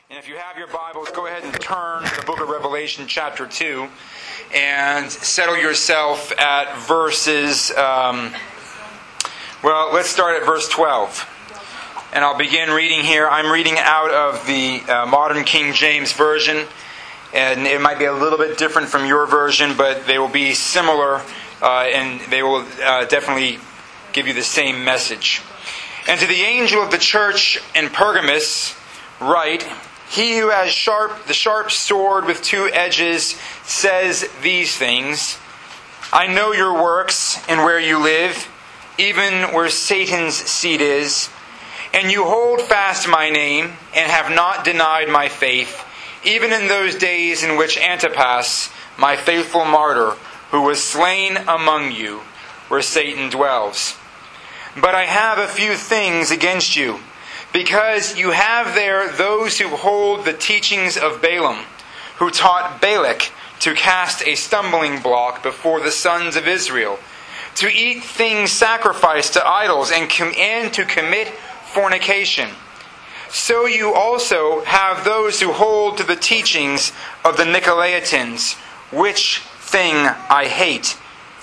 And if you have your Bibles, go ahead and turn to the book of Revelation chapter 2 and settle yourself at verses, let's start at verse 12. And I'll begin reading here. I'm reading out of the modern King James Version. And it might be a little bit different from your version, but they will be similar and they will definitely give you the same message. And to the angel of the church in Pergamos write, "He who has the sharp sword with two edges says these things. I know your works and where you live, even where Satan's seat is. And you hold fast my name and have not denied my faith, even in those days in which Antipas, my faithful martyr, who was slain among you, where Satan dwells. But I have a few things against you, because you have there those who hold the teachings of Balaam, who taught Balak to cast a stumbling block before the sons of Israel, to eat things sacrificed to idols, and to commit fornication. So you also have those who hold to the teachings of the Nicolaitans, which thing I hate.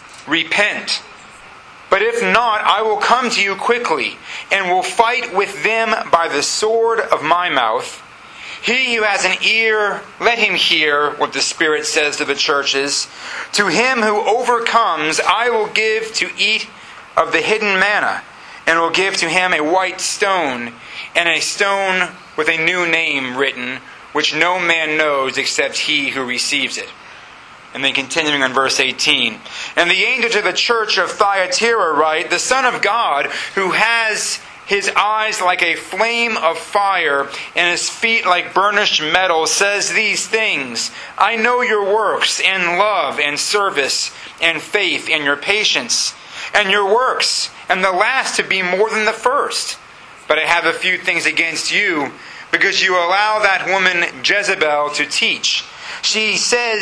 Repent. But if not, I will come to you quickly, and will fight with them by the sword of my mouth. He who has an ear, let him hear what the Spirit says to the churches. To him who overcomes, I will give to eat of the hidden manna, and will give to him a white stone, and a stone with a new name written, which no man knows except he who receives it." And then continuing on verse 18. "And the angel to the church of Thyatira write, the Son of God, who has his eyes like a flame of fire, and his feet like burnished metal, says these things. I know your works, and love, and service, and faith, and your patience, and your works, and the last to be more than the first. But I have a few things against you, because you allow that woman Jezebel to teach. She's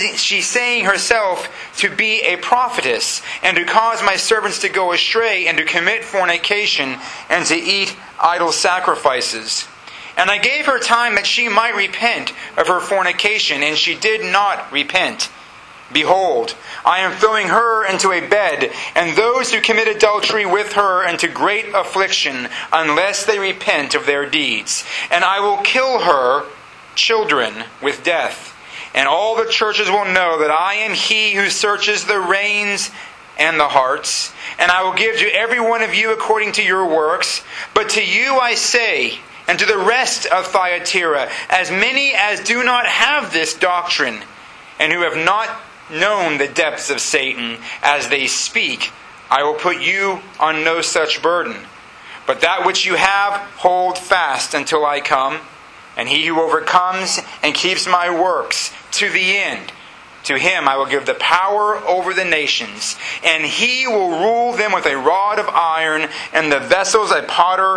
saying herself to be a prophetess, and to cause my servants to go astray, and to commit fornication, and to eat idol sacrifices. And I gave her time that she might repent of her fornication, and she did not repent. Behold, I am throwing her into a bed, and those who commit adultery with her into great affliction, unless they repent of their deeds. And I will kill her children with death. And all the churches will know that I am He who searches the reins and the hearts. And I will give to every one of you according to your works. But to you I say, and to the rest of Thyatira, as many as do not have this doctrine, and who have not known the depths of Satan, as they speak, I will put you on no such burden. But that which you have, hold fast until I come. And he who overcomes and keeps my works to the end, to him I will give the power over the nations. And he will rule them with a rod of iron, and the vessels of a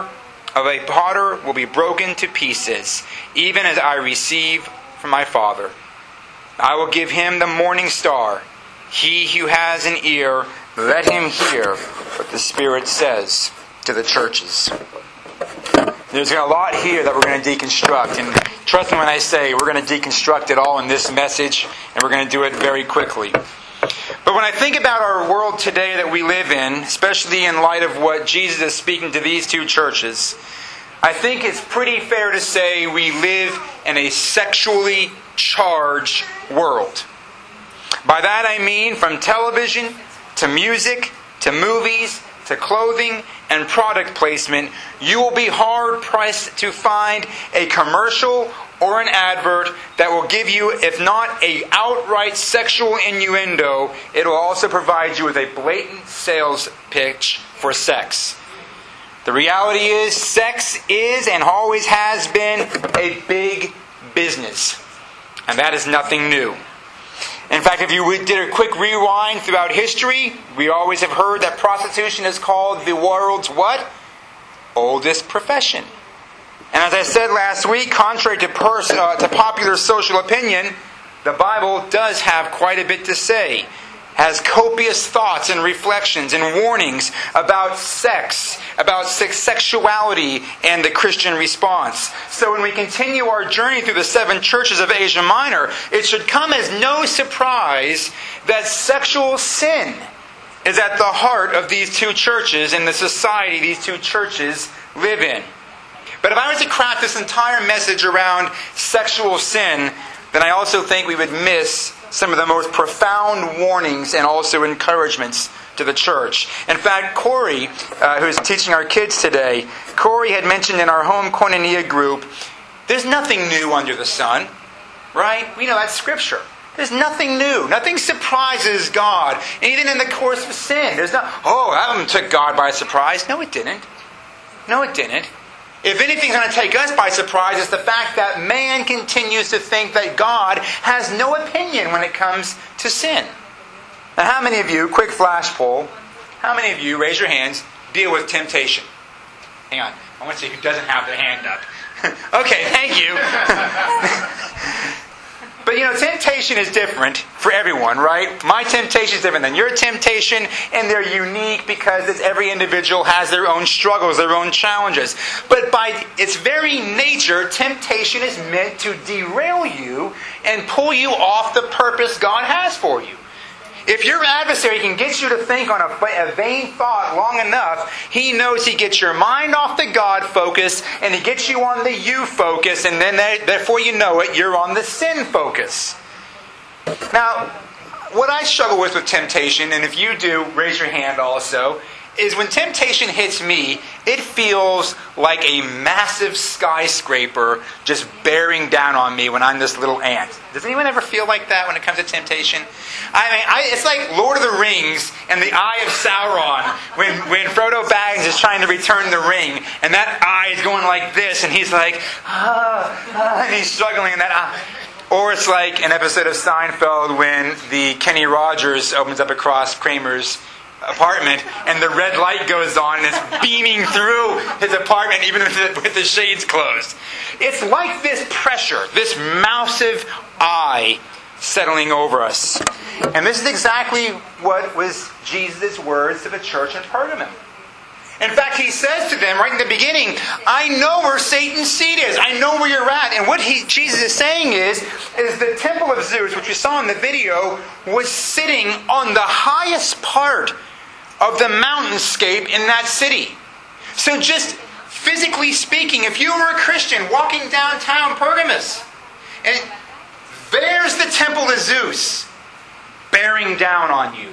potter will be broken to pieces, even as I receive from my Father. I will give him the morning star. He who has an ear, let him hear what the Spirit says to the churches." There's a lot here that we're going to deconstruct. And trust me when I say we're going to deconstruct it all in this message, and we're going to do it very quickly. But when I think about our world today that we live in, especially in light of what Jesus is speaking to these two churches, I think it's pretty fair to say we live in a sexually charged world. By that I mean from television to music to movies to clothing and product placement, you will be hard-pressed to find a commercial or an advert that will give you, if not an outright sexual innuendo, it will also provide you with a blatant sales pitch for sex. The reality is, sex is and always has been a big business. And that is nothing new. In fact, if you did a quick rewind throughout history, we always have heard that prostitution is called the world's what? Oldest profession. And as I said last week, contrary to popular social opinion, the Bible does have quite a bit to say. has copious thoughts and reflections and warnings about sex, about sexuality, and the Christian response. So when we continue our journey through the 7 churches of Asia Minor, it should come as no surprise that sexual sin is at the heart of these 2 churches and the society these 2 churches live in. But if I was to craft this entire message around sexual sin, then I also think we would miss some of the most profound warnings and also encouragements to the church. In fact, Corey, who's teaching our kids today, Corey had mentioned in our home koinonia group, there's nothing new under the sun, right? We know that's Scripture. There's nothing new. Nothing surprises God. Even in the course of sin. There's not, that took God by surprise. No, it didn't. No, it didn't. If anything's going to take us by surprise, it's the fact that man continues to think that God has no opinion when it comes to sin. Now, how many of you, quick flash poll, how many of you, raise your hands, deal with temptation? Hang on. I want to see who doesn't have their hand up. Okay, thank you. But temptation is different for everyone, right? My temptation is different than your temptation, and they're unique because every individual has their own struggles, their own challenges. But by its very nature, temptation is meant to derail you and pull you off the purpose God has for you. If your adversary can get you to think on a vain thought long enough, he knows he gets your mind off the God focus and he gets you on the you focus, and then before you know it, you're on the sin focus. Now, what I struggle with temptation, and if you do, raise your hand also, is when temptation hits me, it feels like a massive skyscraper just bearing down on me when I'm this little ant. Does anyone ever feel like that when it comes to temptation? It's like Lord of the Rings and the Eye of Sauron when Frodo Baggins is trying to return the ring, and that eye is going like this, and he's like, and he's struggling in that eye. Or it's like an episode of Seinfeld when the Kenny Rogers opens up across Kramer's apartment and the red light goes on and it's beaming through his apartment even with the shades closed. It's like this pressure, this massive eye settling over us. And this is exactly what was Jesus' words to the church in Pergamum. In fact, he says to them right in the beginning, I know where Satan's seat is. I know where you're at. And what Jesus is saying is the temple of Zeus, which we saw in the video, was sitting on the highest part of the mountainscape in that city. So just physically speaking, if you were a Christian walking downtown Pergamus, and there's the temple of Zeus bearing down on you.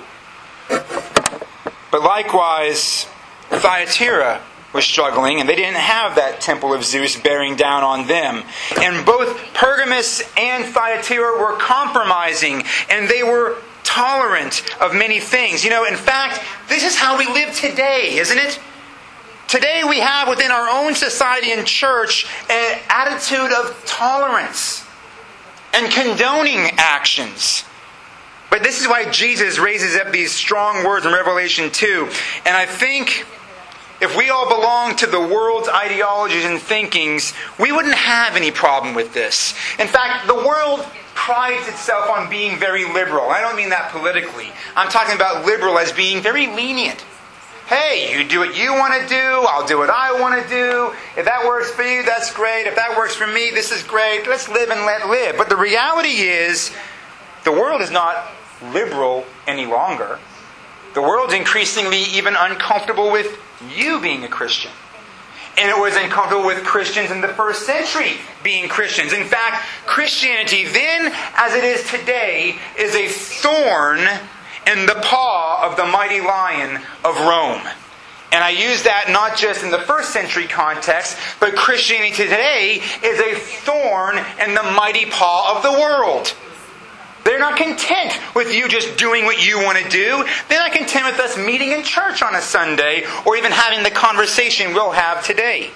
But likewise, Thyatira was struggling, and they didn't have that temple of Zeus bearing down on them. And both Pergamus and Thyatira were compromising, and they were tolerant of many things. In fact, this is how we live today, isn't it? Today we have within our own society and church an attitude of tolerance and condoning actions. But this is why Jesus raises up these strong words in Revelation 2. And I think if we all belong to the world's ideologies and thinkings, we wouldn't have any problem with this. In fact, the world prides itself on being very liberal. I don't mean that politically. I'm talking about liberal as being very lenient. Hey, you do what you want to do, I'll do what I want to do. If that works for you, that's great. If that works for me, this is great. Let's live and let live. But the reality is, the world is not liberal any longer. The world's increasingly even uncomfortable with you being a Christian. And it was uncomfortable with Christians in the first century being Christians. In fact, Christianity then, as it is today, is a thorn in the paw of the mighty lion of Rome. And I use that not just in the first century context, but Christianity today is a thorn in the mighty paw of the world. They're not content with you just doing what you want to do. They're not content with us meeting in church on a Sunday or even having the conversation we'll have today.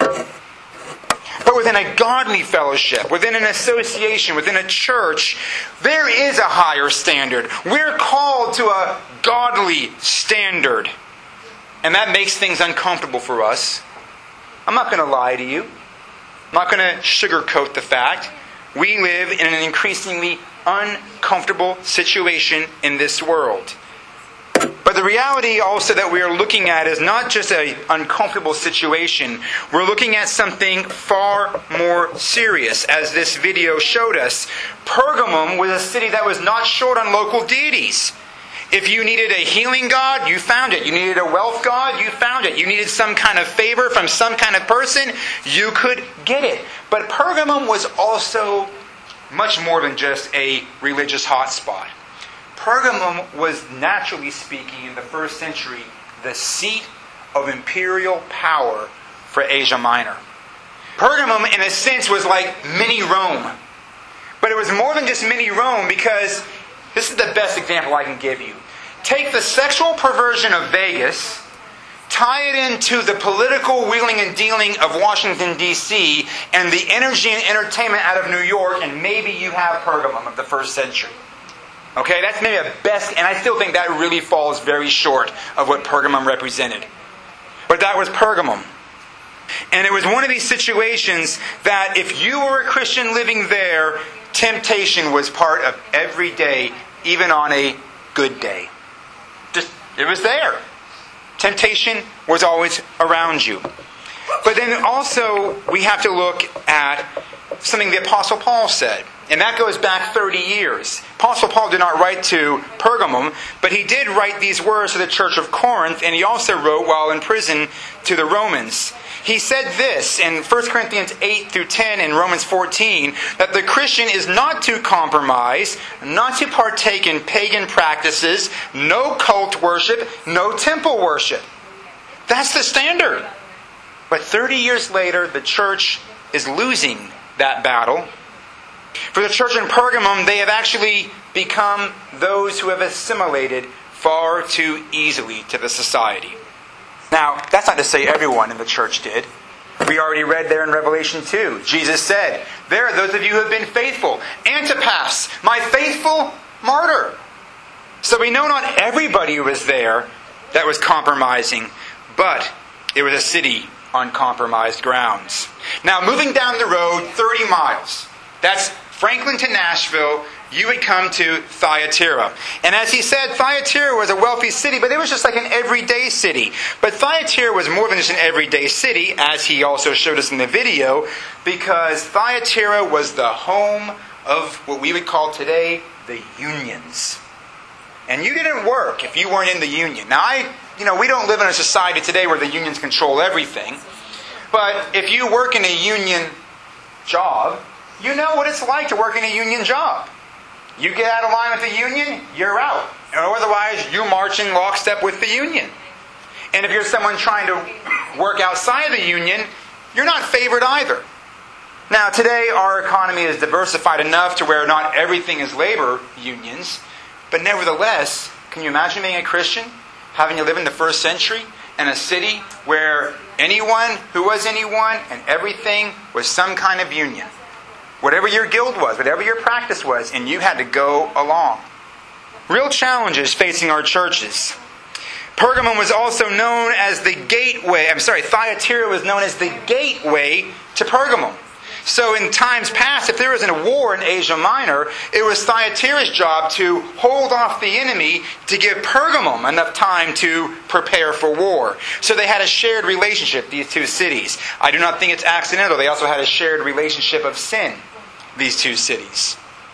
But within a godly fellowship, within an association, within a church, there is a higher standard. We're called to a godly standard. And that makes things uncomfortable for us. I'm not going to lie to you. I'm not going to sugarcoat the fact. We live in an increasingly uncomfortable situation in this world. But the reality also that we are looking at is not just an uncomfortable situation. We're looking at something far more serious, as this video showed us. Pergamum was a city that was not short on local deities. If you needed a healing god, you found it. You needed a wealth god, you found it. You needed some kind of favor from some kind of person, you could get it. But Pergamum was also much more than just a religious hotspot. Pergamum was, naturally speaking, in the first century, the seat of imperial power for Asia Minor. Pergamum, in a sense, was like mini Rome. But it was more than just mini Rome, because this is the best example I can give you. Take the sexual perversion of Vegas, tie it into the political wheeling and dealing of Washington, D.C., and the energy and entertainment out of New York, and maybe you have Pergamum of the first century. Okay, that's maybe a best, and I still think that really falls very short of what Pergamum represented. But that was Pergamum. And it was one of these situations that if you were a Christian living there, temptation was part of every day, even on a good day. It was there. Temptation was always around you. But then also, we have to look at something the Apostle Paul said. And that goes back 30 years. Apostle Paul did not write to Pergamum, but he did write these words to the church of Corinth, and he also wrote while in prison to the Romans. He said this in 1 Corinthians 8 through 10 and Romans 14, that the Christian is not to compromise, not to partake in pagan practices, no cult worship, no temple worship. That's the standard. But 30 years later, the church is losing that battle. For the church in Pergamum, they have actually become those who have assimilated far too easily to the society. Now, that's not to say everyone in the church did. We already read there in Revelation 2. Jesus said, "There are those of you who have been faithful. Antipas, my faithful martyr." So we know not everybody was there that was compromising, but it was a city on compromised grounds. Now, moving down the road 30 miles, that's Franklin to Nashville, you would come to Thyatira. And as he said, Thyatira was a wealthy city, but it was just like an everyday city. But Thyatira was more than just an everyday city, as he also showed us in the video, because Thyatira was the home of what we would call today the unions. And you didn't work if you weren't in the union. Now, we don't live in a society today where the unions control everything. But if you work in a union job, you know what it's like to work in a union job. You get out of line with the union, you're out. Or otherwise, you march in lockstep with the union. And if you're someone trying to work outside of the union, you're not favored either. Now, today our economy is diversified enough to where not everything is labor unions. But nevertheless, can you imagine being a Christian, having to live in the first century in a city where anyone who was anyone and everything was some kind of union? Whatever your guild was, whatever your practice was, and you had to go along. Real challenges facing our churches. Pergamum was also known as the gateway. Thyatira was known as the gateway to Pergamum. So in times past, if there was a war in Asia Minor, it was Thyatira's job to hold off the enemy to give Pergamum enough time to prepare for war. So they had a shared relationship, these two cities. I do not think it's accidental. They also had a shared relationship of sin, these two cities.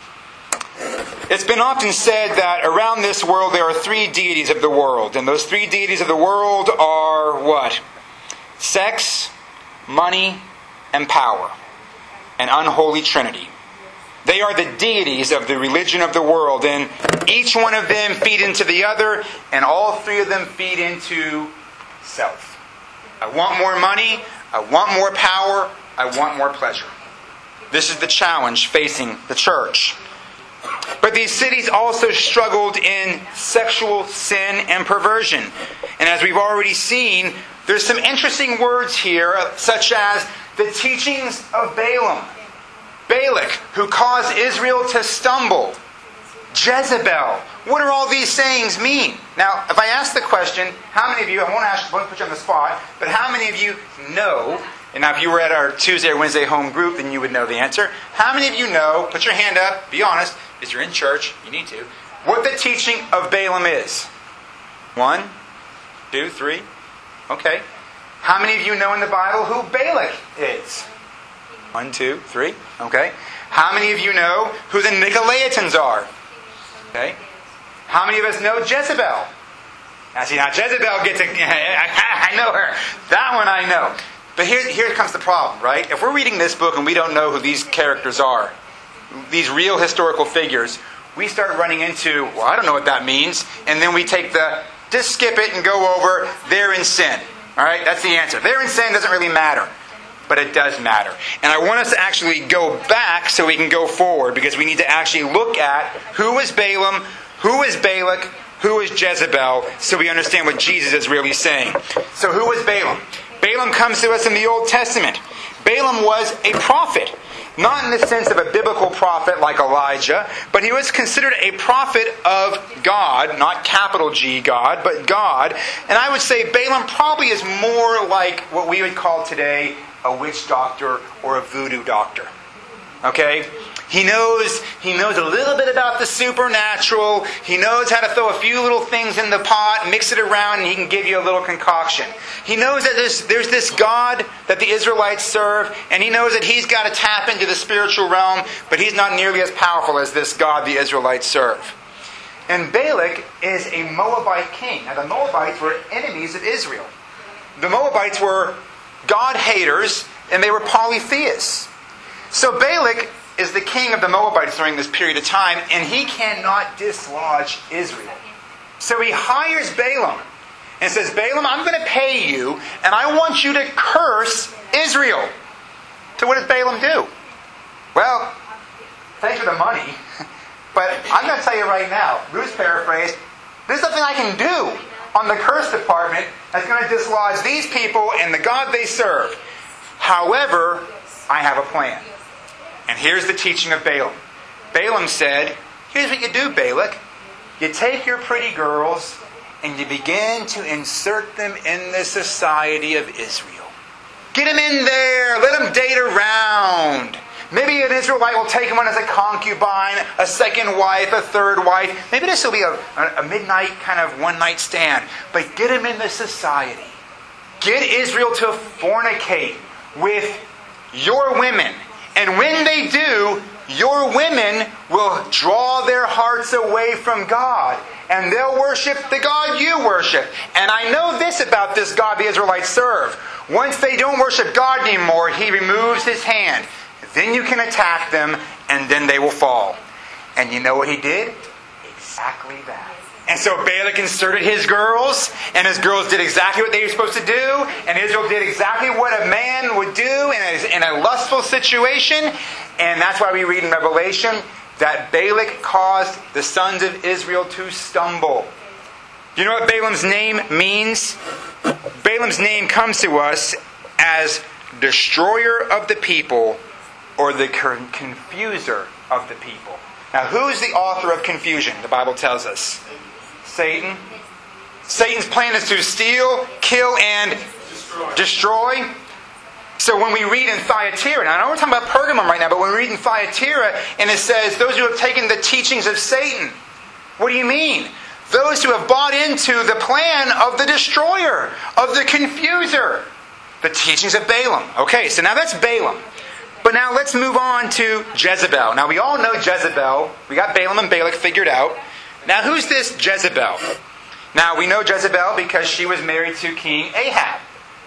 It's been often said that around this world there are three deities of the world. And those three deities of the world are what? Sex, money, and power. An unholy trinity. They are the deities of the religion of the world, and each one of them feed into the other, and all three of them feed into self. I want more money, I want more power, I want more pleasure. This is the challenge facing the church. But these cities also struggled in sexual sin and perversion. And as we've already seen, there's some interesting words here, such as the teachings of Balaam, Balak, who caused Israel to stumble, Jezebel. What do all these sayings mean? Now, if I ask the question, how many of you, I won't put you on the spot, but how many of you know, and now if you were at our Tuesday or Wednesday home group, then you would know the answer. How many of you know, put your hand up, be honest, if you're in church, you need to, what the teaching of Balaam is? 1, 2, 3. Okay. How many of you know in the Bible who Balak is? 1, 2, 3. Okay. How many of you know who the Nicolaitans are? Okay. How many of us know Jezebel? Now Jezebel gets I know her. That one I know. But here comes the problem, right? If we're reading this book and we don't know who these characters are, these real historical figures, we start running into, well, I don't know what that means. And then we take just skip it and go over, they're in sin. All right, that's the answer. They're in sin, doesn't really matter. But it does matter. And I want us to actually go back so we can go forward, because we need to actually look at who was Balaam, who was Balak, who is Jezebel, so we understand what Jesus is really saying. So who was Balaam? Balaam comes to us in the Old Testament. Balaam was a prophet. Not in the sense of a biblical prophet like Elijah, but he was considered a prophet of God, not capital G God, but God. And I would say Balaam probably is more like what we would call today a witch doctor or a voodoo doctor. Okay? He knows a little bit about the supernatural. He knows how to throw a few little things in the pot, mix it around, and he can give you a little concoction. He knows that there's this God that the Israelites serve, and he knows that he's got to tap into the spiritual realm, but he's not nearly as powerful as this God the Israelites serve. And Balak is a Moabite king. Now the Moabites were enemies of Israel. The Moabites were God haters, and they were polytheists. So Balak is the king of the Moabites during this period of time, and he cannot dislodge Israel. So he hires Balaam and says, Balaam, I'm going to pay you, and I want you to curse Israel. So what does Balaam do? Well, thanks for the money, but I'm going to tell you right now, loose paraphrase, there's nothing I can do on the curse department that's going to dislodge these people and the God they serve. However, I have a plan. And here's the teaching of Balaam. Balaam said, here's what you do, Balak. You take your pretty girls and you begin to insert them in the society of Israel. Get them in there. Let them date around. Maybe an Israelite will take him on as a concubine, a second wife, a third wife. Maybe this will be a midnight kind of one-night stand. But get him in the society. Get Israel to fornicate with your women. And when they do, your women will draw their hearts away from God. And they'll worship the God you worship. And I know this about this God the Israelites serve. Once they don't worship God anymore, He removes His hand. Then you can attack them, and then they will fall. And you know what He did? Exactly that. And so Balak inserted his girls, and his girls did exactly what they were supposed to do, and Israel did exactly what a man would do in a lustful situation. And that's why we read in Revelation that Balak caused the sons of Israel to stumble. You know what Balaam's name means? Balaam's name comes to us as destroyer of the people, or the confuser of the people. Now, who's the author of confusion? The Bible tells us. Satan. Satan's plan is to steal, kill, and destroy. So when we read in Thyatira, now I know we're talking about Pergamum right now, but when we read in Thyatira, and it says, those who have taken the teachings of Satan. What do you mean? Those who have bought into the plan of the destroyer, of the confuser. The teachings of Balaam. Okay, so now that's Balaam. But now let's move on to Jezebel. Now we all know Jezebel. We got Balaam and Balak figured out. Now who's this Jezebel? Now we know Jezebel because she was married to King Ahab.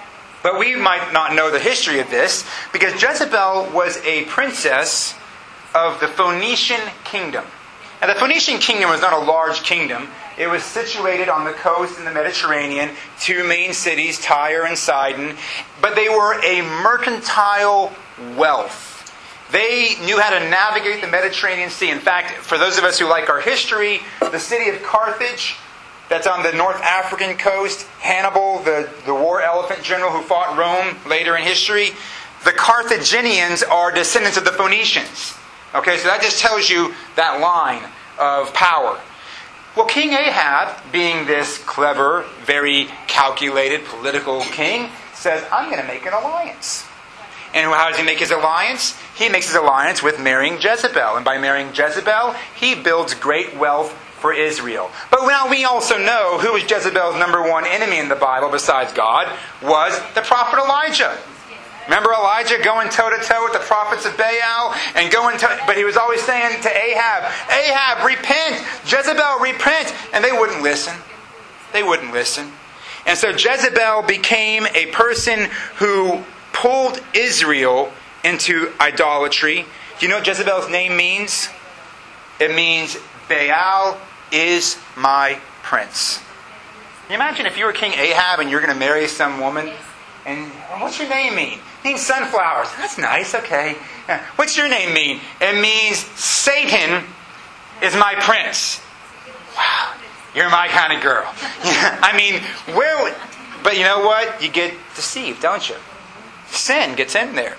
But we might not know the history of this because Jezebel was a princess of the Phoenician kingdom. Now the Phoenician kingdom was not a large kingdom. It was situated on the coast in the Mediterranean, two main cities, Tyre and Sidon. But they were a mercantile wealth. They knew how to navigate the Mediterranean Sea. In fact, for those of us who like our history, the city of Carthage, that's on the North African coast, Hannibal, the war elephant general who fought Rome later in history, the Carthaginians are descendants of the Phoenicians. Okay, so that just tells you that line of power. Well, King Ahab, being this clever, very calculated political king, says, I'm going to make an alliance. And how does he make his alliance? He makes his alliance with marrying Jezebel. And by marrying Jezebel, he builds great wealth for Israel. But now we also know who was Jezebel's number one enemy in the Bible besides God was the prophet Elijah. Remember Elijah going toe-to-toe with the prophets of Baal? But he was always saying to Ahab, Ahab, repent! Jezebel, repent! And they wouldn't listen. They wouldn't listen. And so Jezebel became a person who pulled Israel into idolatry. Do you know what Jezebel's name means? It means Baal is my prince. Can you imagine if you were King Ahab and you're going to marry some woman? And what's your name mean? It means sunflowers. That's nice, okay. What's your name mean? It means Satan is my prince. Wow, you're my kind of girl. I mean, but you know what? You get deceived, don't you? Sin gets in there.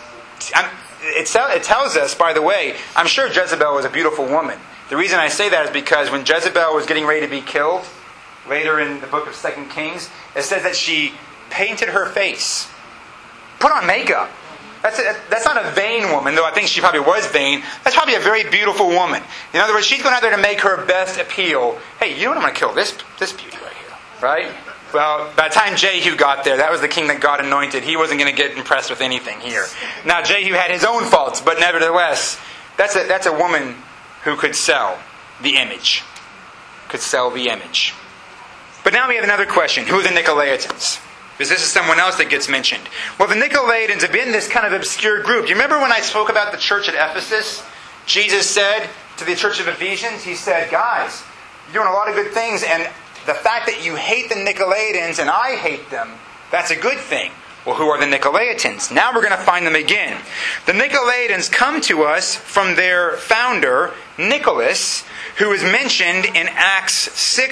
It tells us, by the way, I'm sure Jezebel was a beautiful woman. The reason I say that is because when Jezebel was getting ready to be killed, later in the book of 2 Kings, it says that she painted her face, put on makeup. That's not a vain woman, though I think she probably was vain. That's probably a very beautiful woman. In other words, she's going out there to make her best appeal. Hey, you know what? I'm going to kill this beauty right here. Right? Well, by the time Jehu got there, that was the king that God anointed. He wasn't going to get impressed with anything here. Now, Jehu had his own faults, but nevertheless, that's a woman who could sell the image. Could sell the image. But now we have another question. Who are the Nicolaitans? Because this is someone else that gets mentioned. Well, the Nicolaitans have been this kind of obscure group. Do you remember when I spoke about the church at Ephesus? Jesus said to the church of Ephesians, He said, guys, you're doing a lot of good things, and the fact that you hate the Nicolaitans and I hate them, that's a good thing. Well, who are the Nicolaitans? Now we're going to find them again. The Nicolaitans come to us from their founder, Nicholas, who is mentioned in Acts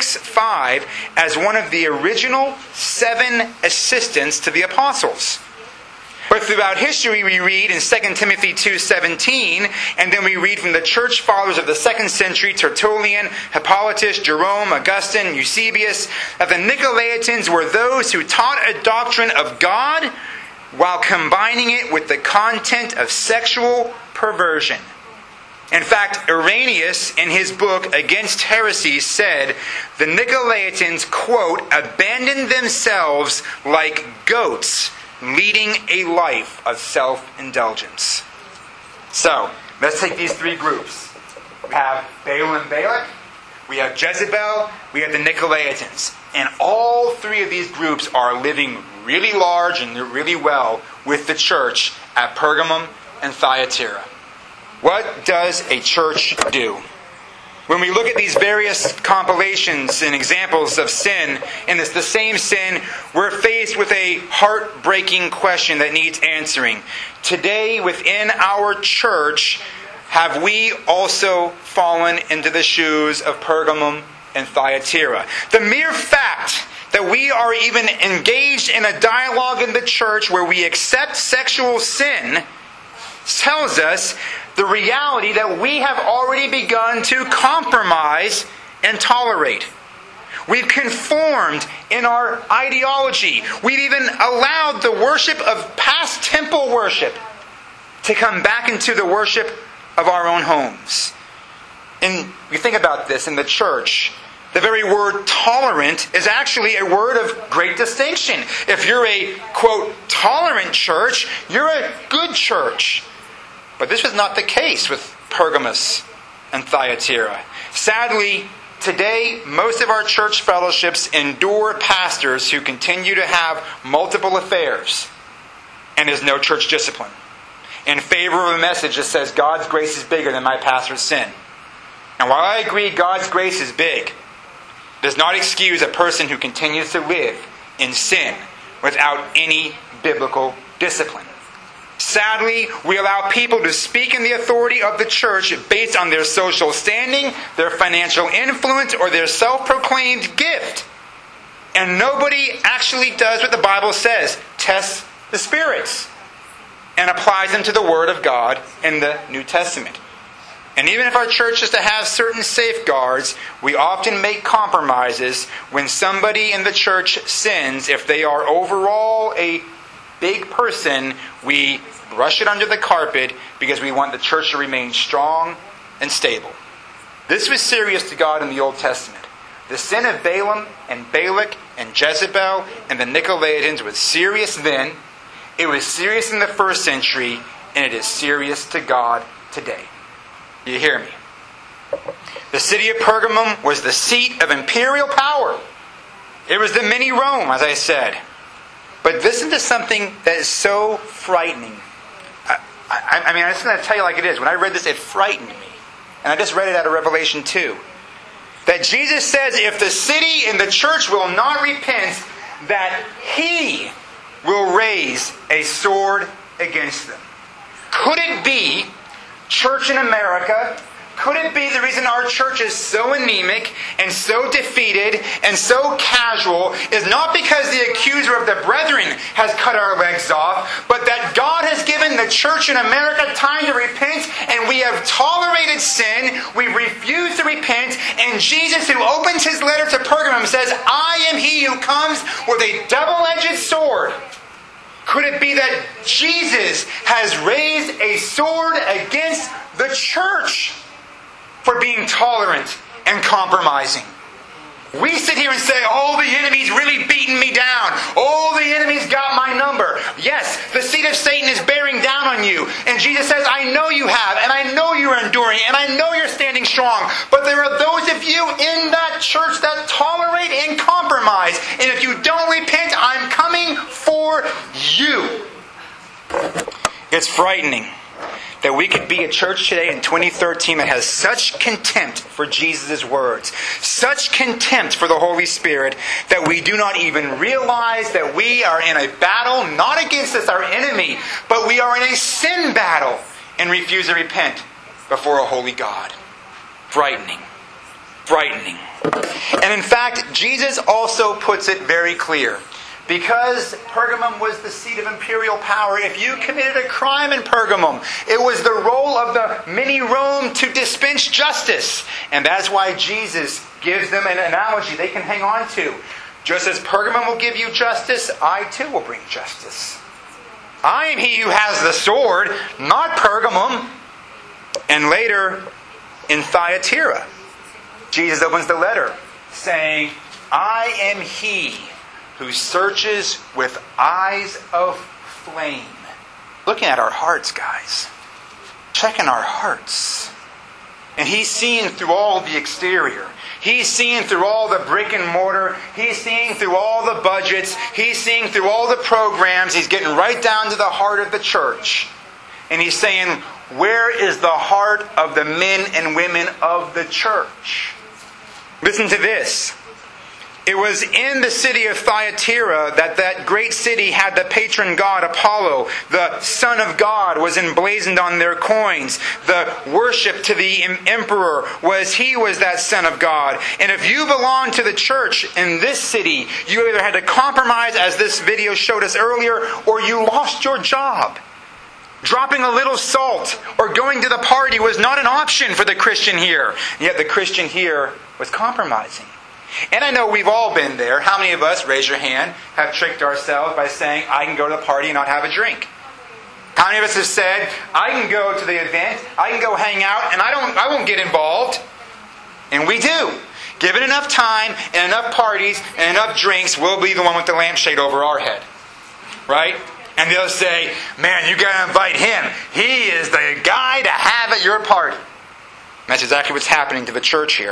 6:5 as one of the original 7 assistants to the apostles. But throughout history we read in 2 Timothy 2:17, and then we read from the church fathers of the 2nd century, Tertullian, Hippolytus, Jerome, Augustine, Eusebius, that the Nicolaitans were those who taught a doctrine of God while combining it with the content of sexual perversion. In fact, Irenaeus, in his book Against Heresies, said, the Nicolaitans, quote, abandoned themselves like goats, leading a life of self-indulgence. So, let's take these 3 groups. We have Baal and Balak, we have Jezebel, we have the Nicolaitans. And all 3 of these groups are living really large and really well with the church at Pergamum and Thyatira. What does a church do? When we look at these various compilations and examples of sin, and it's the same sin, we're faced with a heartbreaking question that needs answering. Today, within our church, have we also fallen into the shoes of Pergamum and Thyatira? The mere fact that we are even engaged in a dialogue in the church where we accept sexual sin tells us the reality that we have already begun to compromise and tolerate. We've conformed in our ideology. We've even allowed the worship of past temple worship to come back into the worship of our own homes. And you think about this in the church, the very word tolerant is actually a word of great distinction. If you're a, quote, tolerant church, you're a good church. But this was not the case with Pergamos and Thyatira. Sadly, today, most of our church fellowships endure pastors who continue to have multiple affairs, and there's no church discipline, in favor of a message that says God's grace is bigger than my pastor's sin. And while I agree God's grace is big, it does not excuse a person who continues to live in sin without any biblical discipline. Sadly, we allow people to speak in the authority of the church based on their social standing, their financial influence, or their self-proclaimed gift. And nobody actually does what the Bible says, tests the spirits, and applies them to the Word of God in the New Testament. And even if our church is to have certain safeguards, we often make compromises when somebody in the church sins. If they are overall a big person, we brush it under the carpet because we want the church to remain strong and stable. This was serious to God in the Old Testament. The sin of Balaam and Balak and Jezebel and the Nicolaitans was serious then. It was serious in the first century, and it is serious to God today. Do you hear me? The city of Pergamum was the seat of imperial power. It was the mini Rome, as I said. But listen to something that is so frightening. I mean, I'm just going to tell you like it is. When I read this, it frightened me. And I just read it out of Revelation 2. That Jesus says if the city and the church will not repent, that He will raise a sword against them. Could it be, church in America, could it be the reason our church is so anemic and so defeated and so casual is not because the accuser of the brethren has cut our legs off, but that God has given the church in America time to repent, and we have tolerated sin, we refuse to repent, and Jesus, who opens his letter to Pergamum, says, I am he who comes with a double-edged sword. Could it be that Jesus has raised a sword against the church for being tolerant and compromising? We sit here and say, oh, the enemy's really beating me down. Oh, the enemy's got my number. Yes, the seed of Satan is bearing down on you. And Jesus says, I know you have, and I know you're enduring, and I know you're standing strong. But there are those of you in that church that tolerate and compromise. And if you don't repent, I'm coming for you. It's frightening that we could be a church today in 2013 that has such contempt for Jesus' words, such contempt for the Holy Spirit, that we do not even realize that we are in a battle, not against us, our enemy, but we are in a sin battle and refuse to repent before a holy God. Frightening. Frightening. And in fact, Jesus also puts it very clear. Because Pergamum was the seat of imperial power, if you committed a crime in Pergamum, it was the role of the mini Rome to dispense justice. And that's why Jesus gives them an analogy they can hang on to. Just as Pergamum will give you justice, I too will bring justice. I am he who has the sword, not Pergamum. And later, in Thyatira, Jesus opens the letter saying, I am he who searches with eyes of flame. Looking at our hearts, guys. Checking our hearts. And He's seeing through all the exterior. He's seeing through all the brick and mortar. He's seeing through all the budgets. He's seeing through all the programs. He's getting right down to the heart of the church. And He's saying, where is the heart of the men and women of the church? Listen to this. It was in the city of Thyatira that great city had the patron god Apollo. The Son of God was emblazoned on their coins. The worship to the emperor was that Son of God. And if you belong to the church in this city, you either had to compromise, as this video showed us earlier, or you lost your job. Dropping a little salt or going to the party was not an option for the Christian here. Yet the Christian here was compromising. And I know we've all been there. How many of us, raise your hand, have tricked ourselves by saying, I can go to the party and not have a drink? How many of us have said, I can go to the event, I can go hang out, and I won't get involved? And we do. Given enough time and enough parties and enough drinks, we'll be the one with the lampshade over our head. Right? And they'll say, man, you got to invite him. He is the guy to have at your party. And that's exactly what's happening to the church here.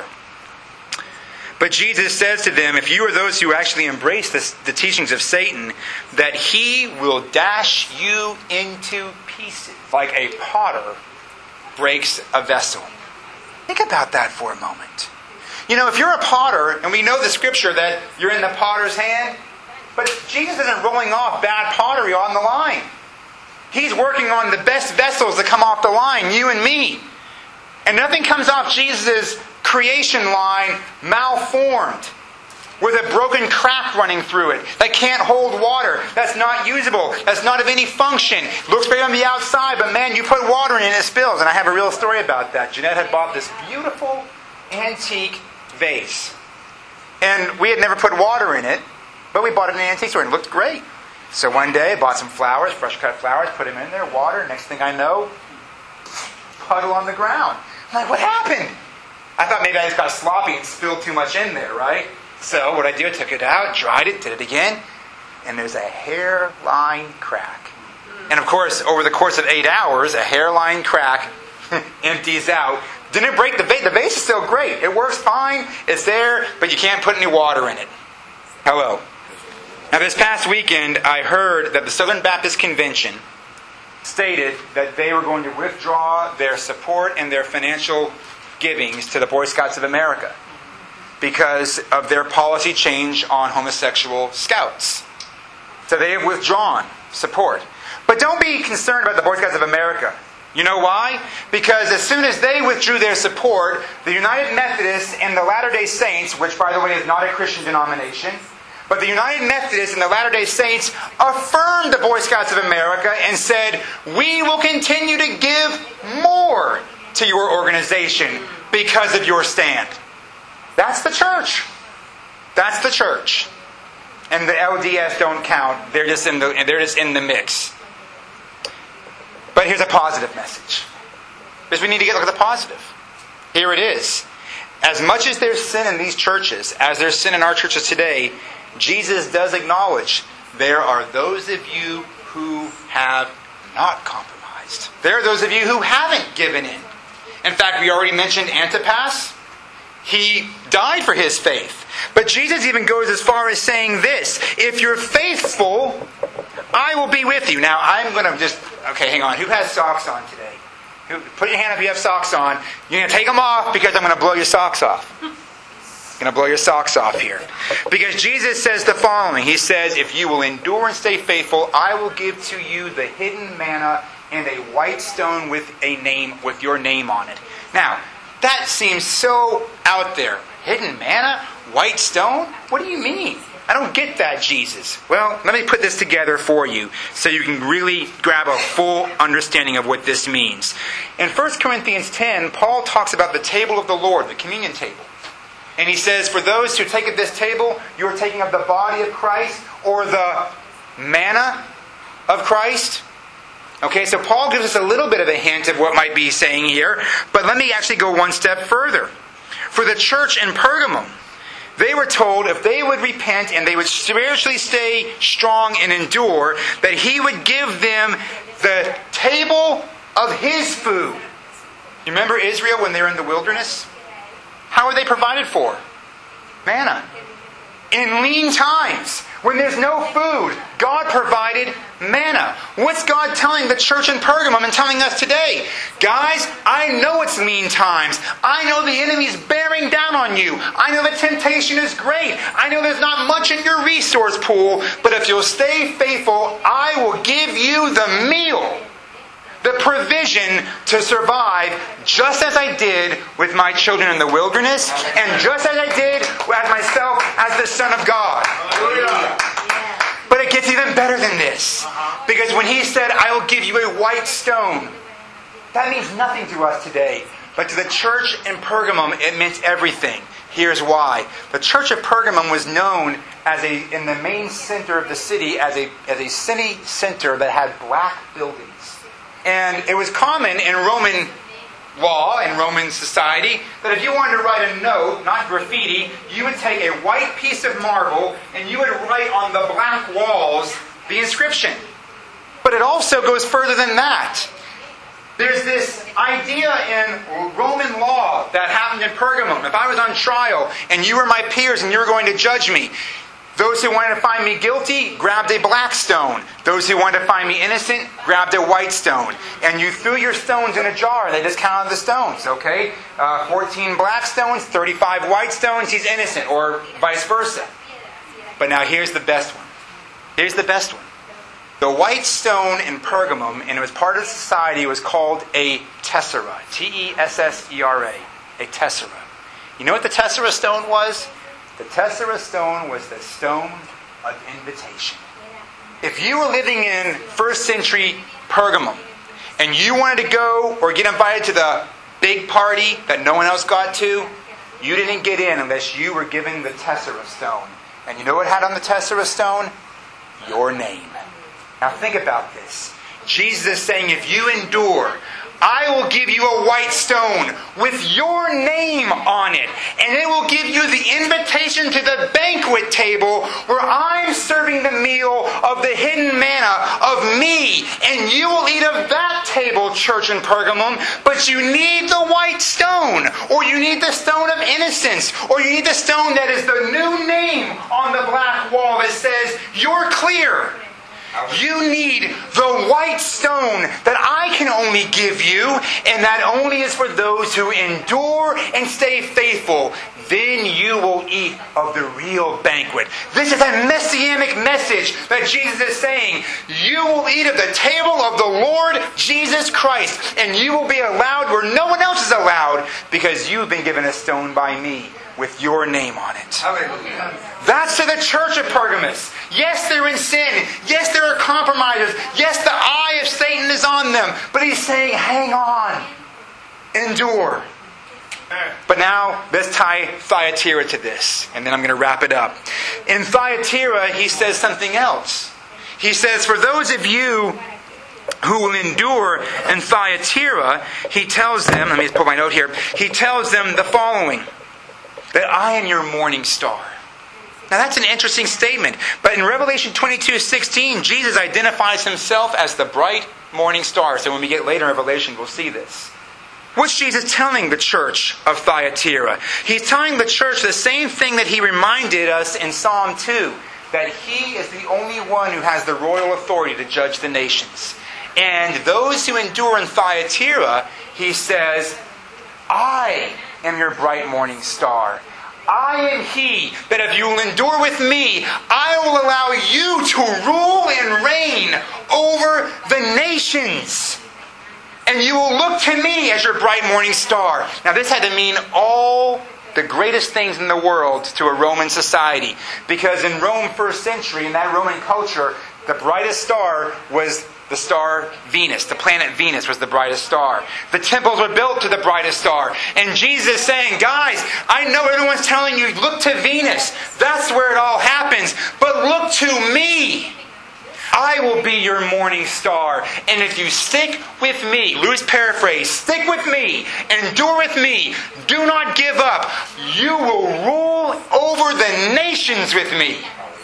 But Jesus says to them, if you are those who actually embrace the teachings of Satan, that he will dash you into pieces like a potter breaks a vessel. Think about that for a moment. You know, if you're a potter, and we know the scripture that you're in the potter's hand, but Jesus isn't rolling off bad pottery on the line. He's working on the best vessels that come off the line, you and me. And nothing comes off Jesus' creation line malformed, with a broken crack running through it, that can't hold water, that's not usable, that's not of any function. Looks great on the outside, but man, you put water in it, it spills. And I have a real story about that. Jeanette had bought this beautiful antique vase. And we had never put water in it, but we bought it in an antique store and it looked great. So one day I bought some flowers, fresh cut flowers, put them in there, water. Next thing I know, puddle on the ground. I'm like, what happened? I thought maybe I just got sloppy and spilled too much in there, right? So what I do, I took it out, dried it, did it again, and there's a hairline crack. And of course, over the course of 8 hours, a hairline crack empties out. Didn't break the vase. The vase is still great. It works fine. It's there, but you can't put any water in it. Hello. Now this past weekend, I heard that the Southern Baptist Convention stated that they were going to withdraw their support and their financial givings to the Boy Scouts of America because of their policy change on homosexual scouts. So they have withdrawn support. But don't be concerned about the Boy Scouts of America. You know why? Because as soon as they withdrew their support, the United Methodists and the Latter-day Saints, which by the way is not a Christian denomination, but the United Methodists and the Latter-day Saints affirmed the Boy Scouts of America and said, we will continue to give more to your organization because of your stand. That's the church. That's the church. And the LDS don't count. They're just in the mix. But here's a positive message. Because we need to look at the positive. Here it is. As much as there's sin in these churches, as there's sin in our churches today, Jesus does acknowledge there are those of you who have not compromised. There are those of you who haven't given in. In fact, we already mentioned Antipas. He died for his faith. But Jesus even goes as far as saying this: if you're faithful, I will be with you. Now, I'm going to just... Okay, hang on. Who has socks on today? Put your hand up if you have socks on. You're going to take them off because I'm going to blow your socks off. I'm going to blow your socks off here. Because Jesus says the following. He says, if you will endure and stay faithful, I will give to you the hidden manna and a white stone with your name on it. Now, that seems so out there. Hidden manna? White stone? What do you mean? I don't get that, Jesus. Well, let me put this together for you so you can really grab a full understanding of what this means. In 1 Corinthians 10, Paul talks about the table of the Lord, the communion table. And he says, for those who take of this table, you are taking of the body of Christ or the manna of Christ. Okay, so Paul gives us a little bit of a hint of what might be saying here. But let me actually go one step further. For the church in Pergamum, they were told if they would repent and they would spiritually stay strong and endure, that he would give them the table of his food. You remember Israel when they were in the wilderness? How were they provided for? Manna. In lean times, when there's no food, God provided manna. What's God telling the church in Pergamum and telling us today? Guys, I know it's lean times. I know the enemy's bearing down on you. I know the temptation is great. I know there's not much in your resource pool. But if you'll stay faithful, I will give you the meal, the provision to survive, just as I did with my children in the wilderness, and just as I did as myself as the Son of God. But it gets even better than this. Because when he said, I will give you a white stone, that means nothing to us today. But to the church in Pergamum, it meant everything. Here's why. The church of Pergamum was known in the main center of the city as a city center that had black buildings. And it was common in Roman law, in Roman society, that if you wanted to write a note, not graffiti, you would take a white piece of marble and you would write on the black walls the inscription. But it also goes further than that. There's this idea in Roman law that happened in Pergamum. If I was on trial and you were my peers and you were going to judge me, those who wanted to find me guilty grabbed a black stone. Those who wanted to find me innocent grabbed a white stone. And you threw your stones in a jar and they just counted the stones, okay? 14 black stones, 35 white stones, he's innocent, or vice versa. But now here's the best one. Here's the best one. The white stone in Pergamum, and it was part of society, was called a tessera. T-E-S-S-E-R-A. A tessera. You know what the tessera stone was? The tessera stone was the stone of invitation. If you were living in first century Pergamum and you wanted to go or get invited to the big party that no one else got to, you didn't get in unless you were given the tessera stone. And you know what it had on the tessera stone? Your name. Now think about this. Jesus is saying, if you endure, I will give you a white stone with your name on it. And it will give you the invitation to the banquet table where I'm serving the meal of the hidden manna of me. And you will eat of that table, church in Pergamum. But you need the white stone. Or you need the stone of innocence. Or you need the stone that is the new name on the black wall that says, you're clear. You need the white stone that I can only give you, and that only is for those who endure and stay faithful. Then you will eat of the real banquet. This is a messianic message that Jesus is saying. You will eat of the table of the Lord Jesus Christ, and you will be allowed where no one else is allowed, because you've been given a stone by me with your name on it. Hallelujah. That's to the church of Pergamos. Yes, they're in sin. Yes, there are compromises. Yes, the eye of Satan is on them. But he's saying, hang on. Endure. But now, let's tie Thyatira to this. And then I'm going to wrap it up. In Thyatira, he says something else. He says, for those of you who will endure in Thyatira, he tells them, let me just put my note here. He tells them the following. That I am your morning star. Now that's an interesting statement. But in Revelation 22:16, Jesus identifies himself as the bright morning star. So when we get later in Revelation, we'll see this. What's Jesus telling the church of Thyatira? He's telling the church the same thing that he reminded us in Psalm 2. That he is the only one who has the royal authority to judge the nations. And those who endure in Thyatira, he says, I am your bright morning star. I am he that if you will endure with me, I will allow you to rule and reign over the nations. And you will look to me as your bright morning star. Now this had to mean all the greatest things in the world to a Roman society. Because in Rome first century, in that Roman culture, the brightest star was the star Venus. The planet Venus was the brightest star. The temples were built to the brightest star. And Jesus is saying, guys, I know everyone's telling you, look to Venus. That's where it all happens. But look to me. I will be your morning star. And if you stick with me, loose paraphrase, stick with me, endure with me, do not give up, you will rule over the nations with me.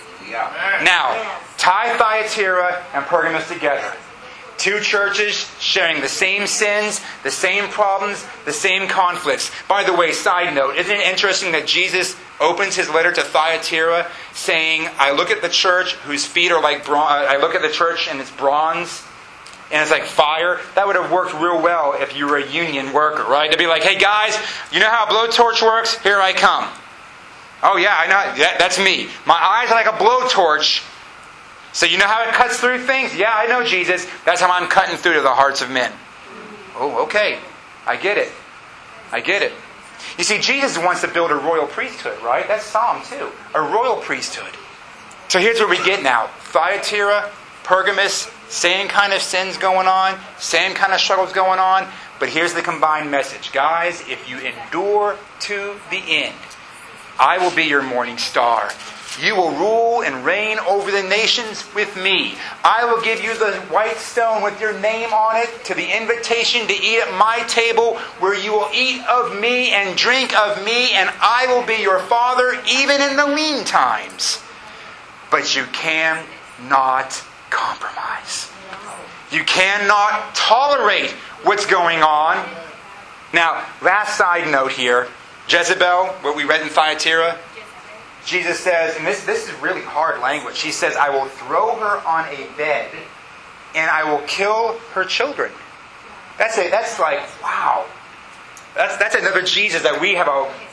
Now, tie Thyatira and Pergamos together. Two churches sharing the same sins, the same problems, the same conflicts. By the way, side note, isn't it interesting that Jesus opens his letter to Thyatira saying, I look at the church whose feet are like bronze, I look at the church and it's bronze, and it's like fire. That would have worked real well if you were a union worker, right? To be like, hey guys, you know how a blowtorch works? Here I come. Oh yeah, I know. That's me. My eyes are like a blowtorch. So you know how it cuts through things? Yeah, I know, Jesus. That's how I'm cutting through to the hearts of men. Oh, okay. I get it. I get it. You see, Jesus wants to build a royal priesthood, right? That's Psalm 2. A royal priesthood. So here's what we get now. Thyatira, Pergamos, same kind of sins going on, same kind of struggles going on. But here's the combined message. Guys, if you endure to the end, I will be your morning star. You will rule and reign over the nations with me. I will give you the white stone with your name on it to the invitation to eat at my table, where you will eat of me and drink of me, and I will be your father even in the lean times. But you cannot compromise. You cannot tolerate what's going on. Now, last side note here. Jezebel, what we read in Thyatira, Jesus says, and this is really hard language. He says, I will throw her on a bed and I will kill her children. That's like, wow. That's another Jesus that we have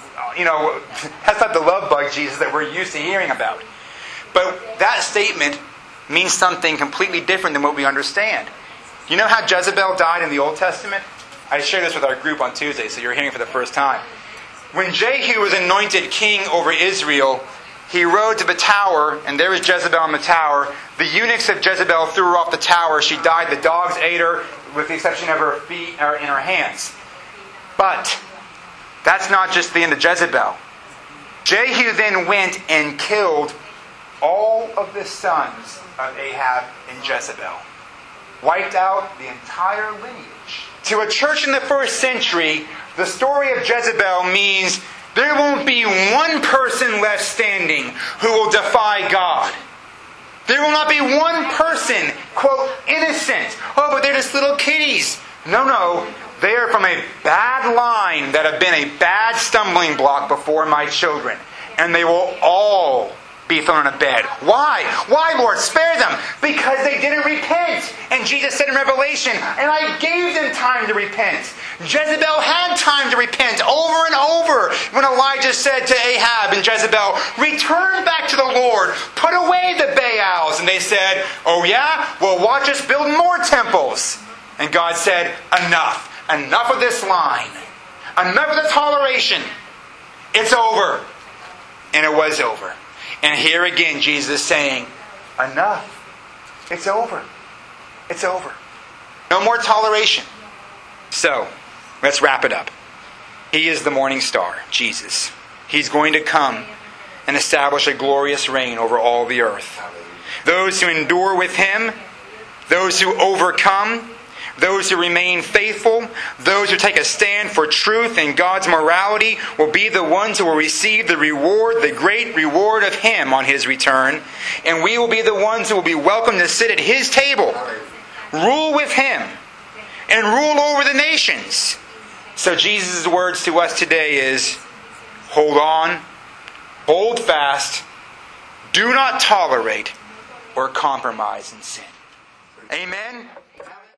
that's not the love bug Jesus that we're used to hearing about. But that statement means something completely different than what we understand. You know how Jezebel died in the Old Testament? I shared this with our group on Tuesday, so you're hearing for the first time. When Jehu was anointed king over Israel, he rode to the tower, and there was Jezebel in the tower. The eunuchs of Jezebel threw her off the tower. She died. The dogs ate her, with the exception of her feet or in her hands. But that's not just the end of Jezebel. Jehu then went and killed all of the sons of Ahab and Jezebel. Wiped out the entire lineage To a church in the first century, the story of Jezebel means there won't be one person left standing who will defy God. There will not be one person, quote, innocent. Oh, but they're just little kitties. No. They are from a bad line that have been a bad stumbling block before my children. And they will all be thrown in a bed. Why? Why, Lord? Spare them. Because they didn't repent. And Jesus said in Revelation, and I gave them time to repent. Jezebel had time to repent over and over when Elijah said to Ahab and Jezebel, return back to the Lord. Put away the Baals. And they said, oh yeah? Well, watch us build more temples. And God said, enough. Enough of this line. Enough of the toleration. It's over. And it was over. And here again, Jesus is saying, enough. It's over. It's over. No more toleration. So, let's wrap it up. He is the morning star, Jesus. He's going to come and establish a glorious reign over all the earth. Those who endure with Him, those who overcome, those who remain faithful, those who take a stand for truth and God's morality will be the ones who will receive the reward, the great reward of Him on His return. And we will be the ones who will be welcome to sit at His table, rule with Him, and rule over the nations. So Jesus' words to us today is, hold on, hold fast, do not tolerate or compromise in sin. Amen?